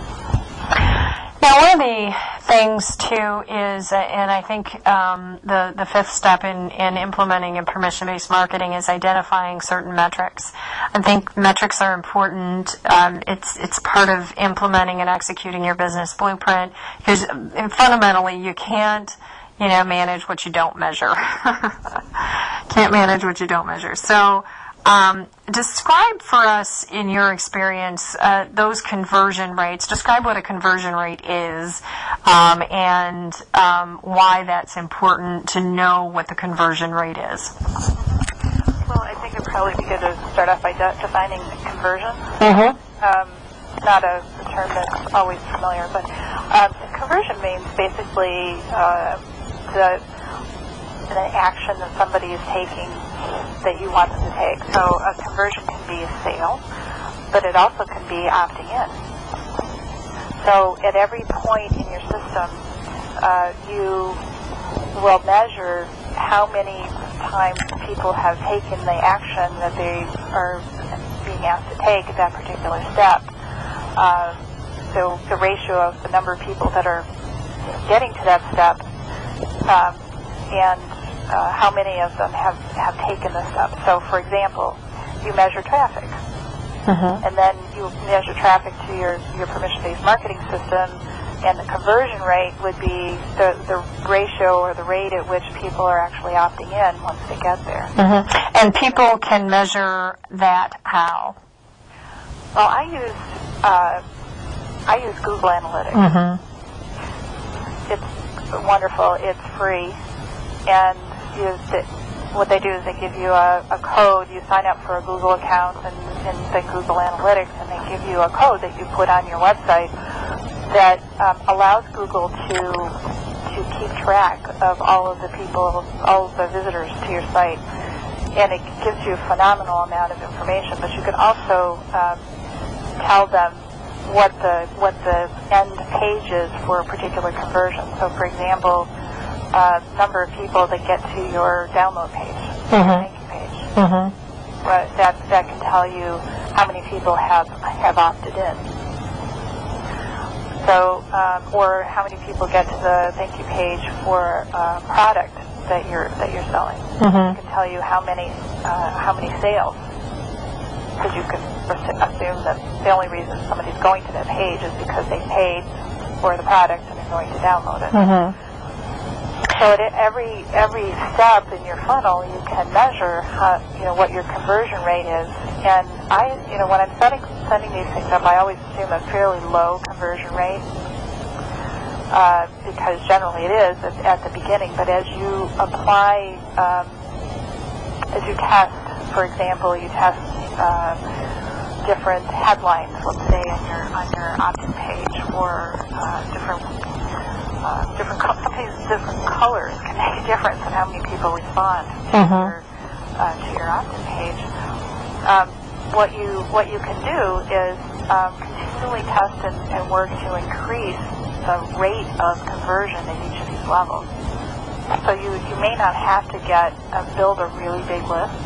Now, one of the things, too, is, uh, and I think um, the, the fifth step in, in implementing a permission-based marketing is identifying certain metrics. I think metrics are important. Um, it's it's part of implementing and executing your business blueprint, because fundamentally you can't, you know, manage what you don't measure. Can't manage what you don't measure. So, Um, describe for us, in your experience, uh, those conversion rates. Describe what a conversion rate is, um, and um, why that's important to know what the conversion rate is.
Well, I think it'd probably be good to start off by de- defining conversion.
Mm-hmm.
Um, not a, a term that's always familiar, but um, conversion means basically uh, the an action that somebody is taking that you want them to take. So a conversion can be a sale, but it also can be opting in. So at every point in your system, uh, you will measure how many times people have taken the action that they are being asked to take at that particular step. Uh, so the ratio of the number of people that are getting to that step, um, and uh, how many of them have, have taken the step. So, for example, you measure traffic,
mm-hmm.
and then you measure traffic to your, your permission-based marketing system, and the conversion rate would be the, the ratio or the rate at which people are actually opting in once they get there.
Mm-hmm. And people can measure that how?
Well, I use uh, I use Google Analytics.
Mm-hmm. It's
wonderful. It's free, and you, the, what they do is they give you a, a code. You sign up for a Google account and, and then Google Analytics, and they give you a code that you put on your website that um, allows Google to to keep track of all of the people, all of the visitors to your site, and it gives you a phenomenal amount of information. But you can also um, tell them what the what the end page is for a particular conversion. So, for example, uh, number of people that get to your download page,
mm-hmm.
thank you page.
Mm-hmm.
Well, that that can tell you how many people have have opted in. So, um, or how many people get to the thank you page for a product that you're that you're selling.
Mm-hmm.
It can tell you how many uh, how many sales, because you can assume that the only reason somebody's going to that page is because they paid for the product and they're going to download it.
Mm-hmm.
So at every every step in your funnel, you can measure how, you know, what your conversion rate is. And I, you know, when I'm setting setting these things up, I always assume a fairly low conversion rate uh, because generally it is at, at the beginning. But as you apply, um, as you test, for example, you test uh, different headlines, let's say on your on your opt-in page, or uh, different. Uh, different co- sometimes different colors can make a difference in how many people respond to
mm-hmm.
your uh, to your opt-in page. Um, what you what you can do is um, continually test and, and work to increase the rate of conversion at each of these levels. So you, you may not have to get uh, build a really big list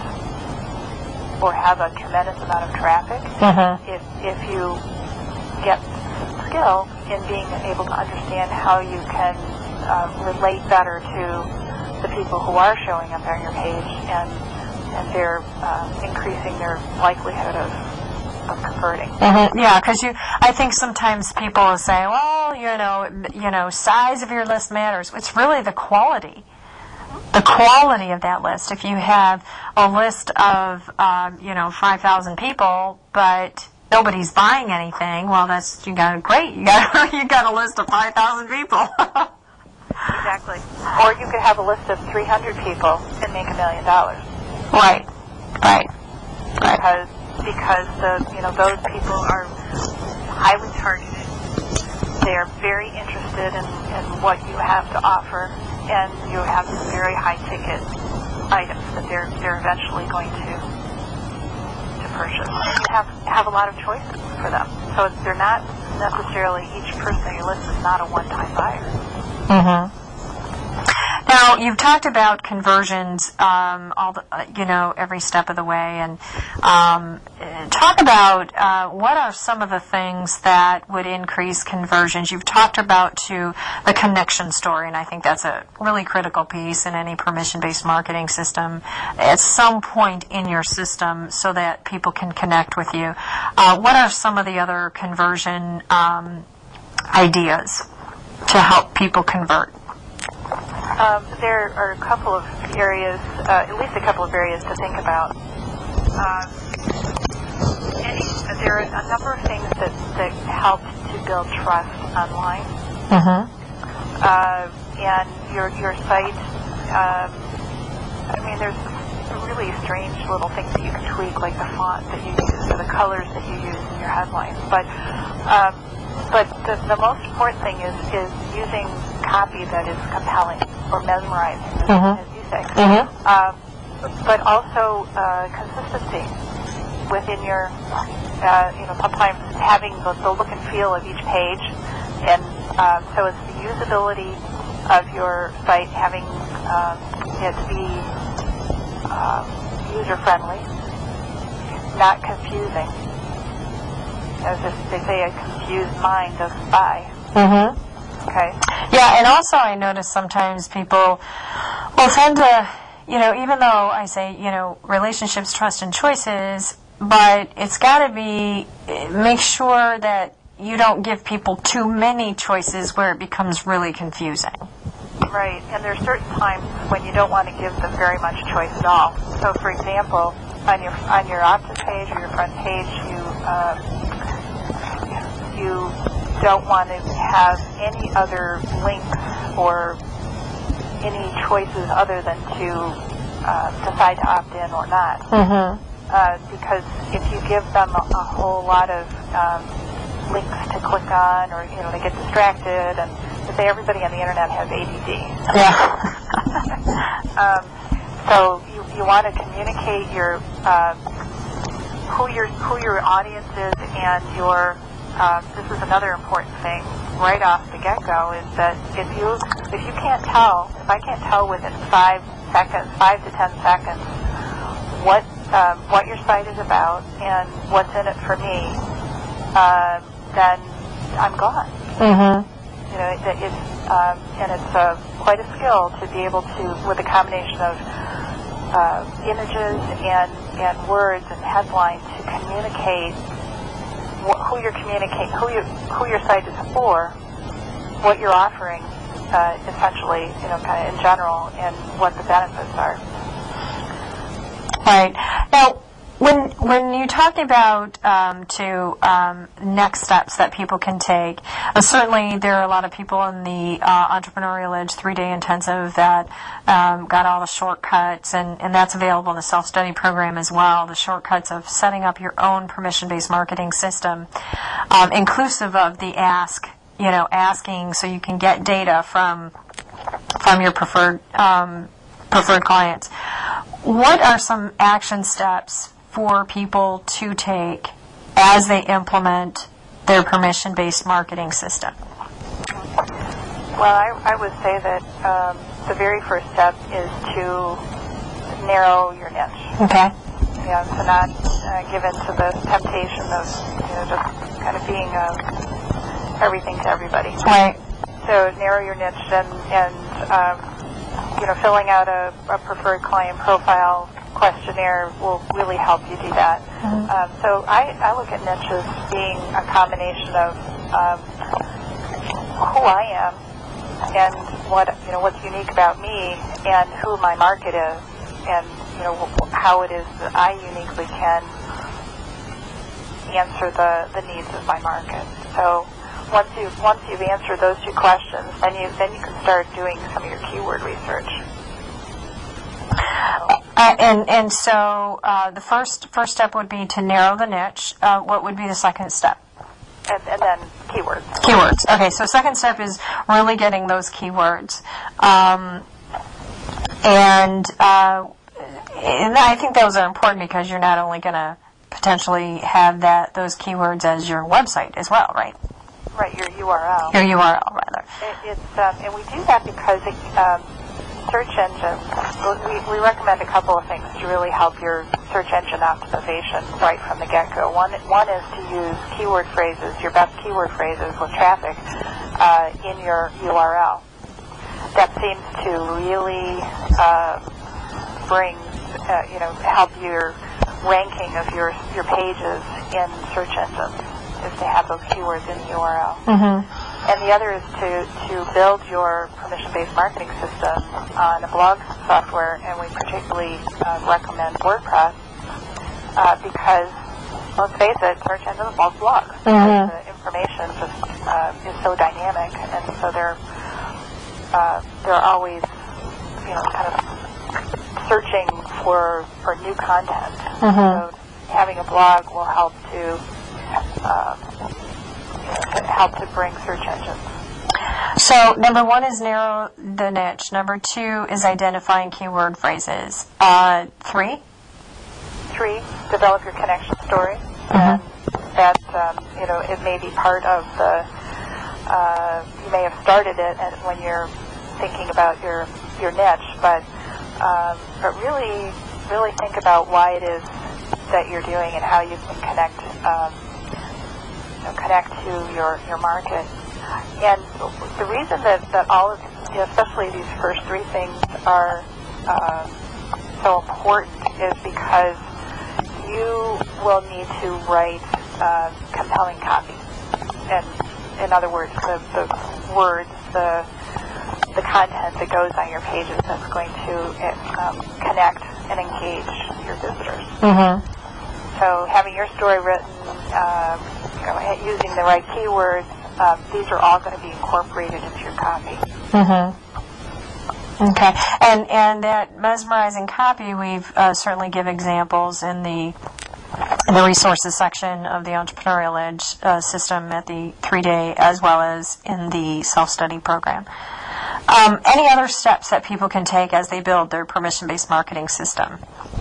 or have a tremendous amount of traffic
mm-hmm.
if if you get skill in being able to understand how you can uh, relate better to the people who are showing up on your page, and and they're uh, increasing their likelihood of, of converting.
Mm-hmm. Yeah, because you, I think sometimes people will say, well, you know, you know, size of your list matters. It's really the quality. The quality of that list. If you have a list of, um, you know, five thousand people, but nobody's buying anything, well, that's, you got great. You got you got a list of five thousand people.
Exactly. Or you could have a list of three hundred people and make a million dollars.
Right. Right. Right.
Because because the you know those people are highly targeted. They are very interested in, in what you have to offer, and you have some very high ticket items that they're they're eventually going to. purchase. And you have have a lot of choices for them. So it's, they're not necessarily, each person on your list is not a one-time buyer.
Mm-hmm. Now, you've talked about conversions, um, all the, uh, you know, every step of the way, and um, talk about uh, what are some of the things that would increase conversions. You've talked about to the connection story, and I think that's a really critical piece in any permission-based marketing system at some point in your system so that people can connect with you. Uh, what are some of the other conversion um, ideas to help people convert?
Um, there are a couple of areas, uh, at least a couple of areas to think about. Um, any, there are a number of things that, that help to build trust online.
Mm-hmm.
Uh, and your your site, um, I mean, there's really strange little things that you can tweak, like the font that you use or the colors that you use in your headlines. But um, but the, the most important thing is, is using copy that is compelling or mesmerizing, as,
mm-hmm.
as you say.
Mm-hmm.
Um, but also uh, consistency within your, uh, you know, sometimes having the, the look and feel of each page. And um, so it's the usability of your site, having um, it be uh, user-friendly, not confusing. As if they say, a confused mind doesn't buy.
Mm-hmm.
Okay.
Yeah, and also I notice sometimes people will tend to, you know, even though I say, you know, relationships, trust, and choices, but it's got to be, make sure that you don't give people too many choices where it becomes really confusing.
Right, and there are certain times when you don't want to give them very much choice at all. So, for example, on your on your opt-in page or your front page, you uh, you don't want to have any other links or any choices other than to uh, decide to opt in or not.
Mm-hmm.
Uh, because if you give them a, a whole lot of um, links to click on, or you know, they get distracted, and they say everybody on the internet has A D D.
Yeah.
um, so you, you want to communicate your uh, who your who your audience is, and your uh, this is another important thing right off the get-go, is that if you if you can't tell, if I can't tell within five seconds, five to ten seconds, what um, what your site is about and what's in it for me, uh, then I'm gone.
Mm-hmm.
You know, it, it's um, and it's uh, quite a skill to be able to, with a combination of uh, images and and words and headlines, to communicate wh- who you're communicating, who you who your site is for, what you're offering, uh, essentially, you know, kind of in general, and what the benefits are.
Right. Now, when when you talk about um, to um, next steps that people can take, uh, certainly there are a lot of people in the uh, Entrepreneurial Edge three-day intensive that um, got all the shortcuts, and, and that's available in the self-study program as well, the shortcuts of setting up your own permission-based marketing system, um, inclusive of the ask, you know, asking so you can get data from from your preferred um, preferred clients. What are some action steps for people to take as they implement their permission-based marketing system?
Well, I, I would say that um, the very first step is to narrow your niche.
Okay.
Yeah, to not uh, give in to the temptation of, you know, just kind of being uh, everything to everybody.
Right.
So narrow your niche, and, and um, you know, filling out a, a preferred client profile questionnaire will really help you do that.
Mm-hmm.
Um, so I, I look at niche as being a combination of um, who I am and what, you know, what's unique about me, and who my market is, and you know how it is that I uniquely can answer the, the needs of my market. So once you once you've answered those two questions, then you then you can start doing some of your keyword research.
Uh, and and so uh, the first first step would be to narrow the niche. Uh, what would be the second step?
And, and then keywords.
Keywords. Okay, so second step is really getting those keywords. Um, and, uh, and I think those are important because you're not only going to potentially have that those keywords as your website as well, right?
Right, your U R L.
Your U R L, rather.
It, it's um, and we do that because it, um, search engines. We, we recommend a couple of things to really help your search engine optimization right from the get-go. One, one is to use keyword phrases, your best keyword phrases with traffic uh, in your U R L. That seems to really uh, bring, uh, you know, help your ranking of your your pages in search engines, is to have those keywords in the U R L.
Mm-hmm.
And the other is to, to build your permission-based marketing system on a blog software, and we particularly uh, recommend WordPress uh, because, let's face it, search engines love blogs.
Mm-hmm.
The information just uh, is so dynamic, and so they're uh, they're always, you know, kind of searching for for new content.
Mm-hmm.
So having a blog will help to uh, help to bring search engines.
So number one is narrow the niche. Number two is identifying keyword phrases. Uh, three?
Three, develop your connection story.
Mm-hmm.
And that, um, you know, it may be part of the, uh, you may have started it and when you're thinking about your, your niche, but, um, but really, really think about why it is that you're doing and how you can connect, um, you know, connect to your, your market. And the reason that, that all of, you know, especially these first three things are uh, so important is because you will need to write uh, compelling copy. And in other words, the, the words, the the content that goes on your pages that's going to um, connect and engage your visitors.
Mm-hmm.
So having your story written, uh, you know, using the right keywords, um, these are all going to be incorporated into your copy.
Mm-hmm. Okay, and and that mesmerizing copy, we've uh, certainly give examples in the in the resources section of the Entrepreneurial Edge uh, system at the three-day, as well as in the self-study program. Um, any other steps that people can take as they build their permission-based marketing system?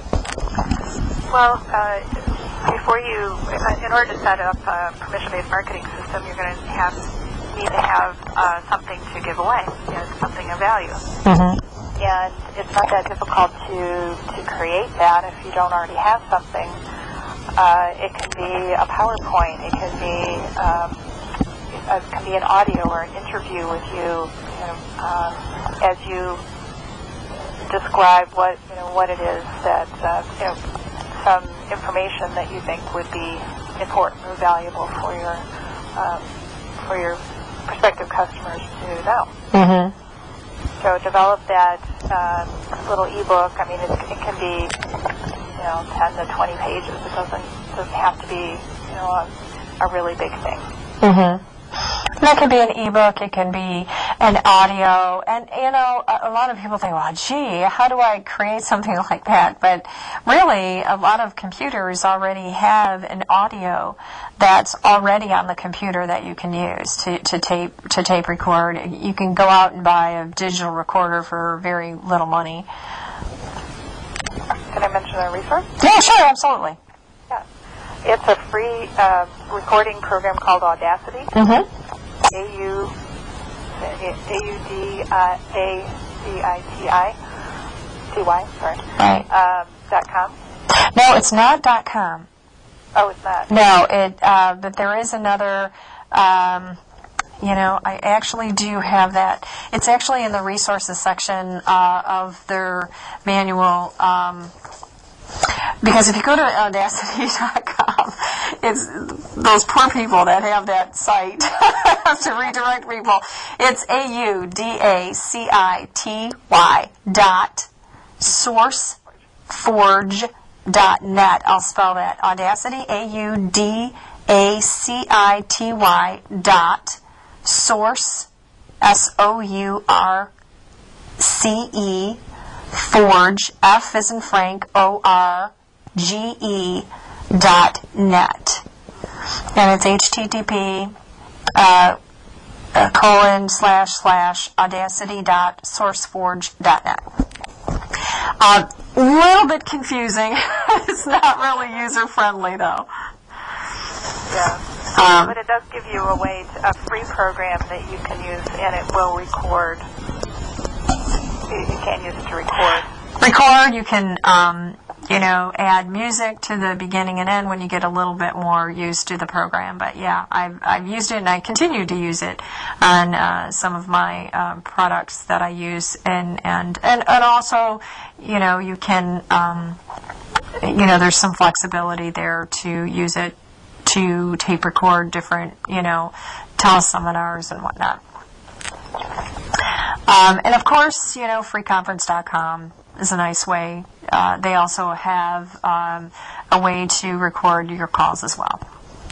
Well, uh, before you, in order to set up a permission-based marketing system, you're going to have need to have uh, something to give away, you know, something of value.
Mm-hmm.
And it's not that difficult to, to create that if you don't already have something. Uh, it can be a PowerPoint. It can be um, it can be an audio or an interview with you, you know, um, as you describe what you know what it is that uh, you know some information that you think would be important or valuable for your um, for your prospective customers to know.
Mm-hmm.
So develop that um, little ebook. I mean, it, it can be, you know, ten to twenty pages. It doesn't doesn't have to be, you know, a, a really big thing.
Mm-hmm. That could be an ebook. It can be an audio. And, you know, a, a lot of people think, well, gee, how do I create something like that? But really, a lot of computers already have an audio that's already on the computer that you can use to, to tape to tape record. You can go out and buy a digital recorder for very little money.
Can I mention a resource?
Yeah, sure, absolutely.
Yeah. It's a free uh, recording program called Audacity.
Mm-hmm.
A U A U D uh, A C I T I T Y, sorry.
Right.
Um, dot com.
No, it's not dot com.
Oh, it's not.
No, it. Uh, but there is another. Um, you know, I actually do have that. It's actually in the resources section uh, of their manual. Um, because if you go to audacity dot com, it's those poor people that have that site have to redirect people. It's A U D A C I T Y dot sourceforge dot net. I'll spell that. Audacity, A U D A C I T Y dot source, S O U R C E, Forge, F as in Frank, O R G E dot net. And it's H T T P uh, uh, colon slash slash audacity dot sourceforge dot net. A uh, little bit confusing. It's not really user friendly though.
Yeah.
Um,
but it does give you a way, to, a free program that you can use, and it will record. You, you can use it to record.
Record, you can, um, you know, add music to the beginning and end when you get a little bit more used to the program. But yeah, I've, I've used it and I continue to use it on uh, some of my uh, products that I use. And, and, and, and also, you know, you can, um, you know, there's some flexibility there to use it to tape record different, you know, teleseminars and whatnot. Um, and of course, you know, free conference dot com is a nice way. Uh, they also have um, a way to record your calls as well.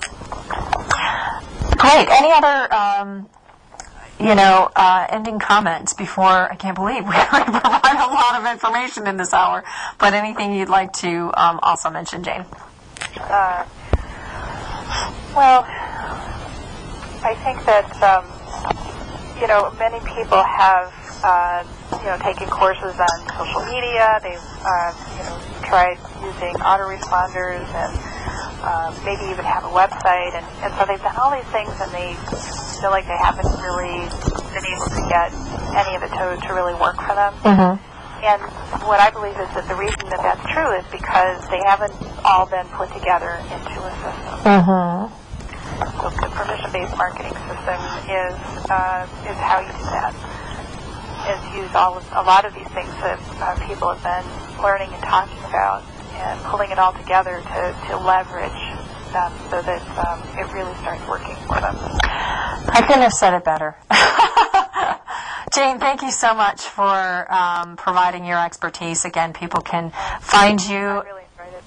Great. Any other, um, you know, uh, ending comments before? I can't believe we already provide a lot of information in this hour. But anything you'd like to um, also mention, Jane?
Uh, well, I think that, um, you know, many people have, uh, you know, taken courses on social media. They've, uh, you know, tried using autoresponders and uh, maybe even have a website. And, and so they've done all these things and they feel like they haven't really been able to get any of it to, to really work for them.
Mm-hmm.
And what I believe is that the reason that that's true is because they haven't all been put together into a system.
Mm-hmm.
So the permission-based marketing system is uh, is how you do that. Is use all of, a lot of these things that uh, people have been learning and talking about, and pulling it all together to, to leverage them so that um, it really starts working for them.
I couldn't have said it better. Jane, thank you so much for um, providing your expertise. Again, people can find you.
I really enjoyed it. Thank you.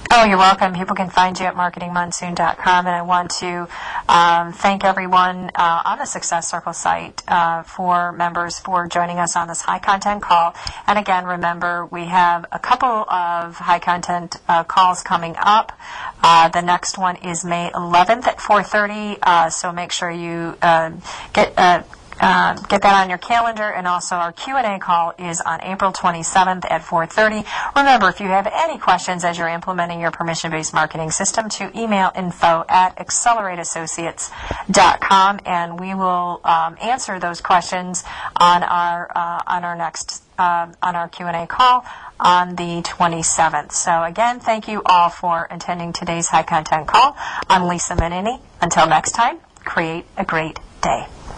Oh, you're welcome. People can find you at marketing monsoon dot com, and I want to um, thank everyone uh, on the Success Circle site uh, for members for joining us on this high content call. And again, remember, we have a couple of high content uh, calls coming up. Uh, the next one is May eleventh at four thirty, uh, so make sure you uh, get uh, Uh, get that on your calendar, and also our Q and A call is on April twenty-seventh at four thirty. Remember, if you have any questions as you're implementing your permission-based marketing system, to email info at accelerate associates dot com, and we will um, answer those questions on our uh, on our next uh, on our Q and A call on the twenty-seventh. So again, thank you all for attending today's high content call. I'm Lisa Menini. Until next time, create a great day.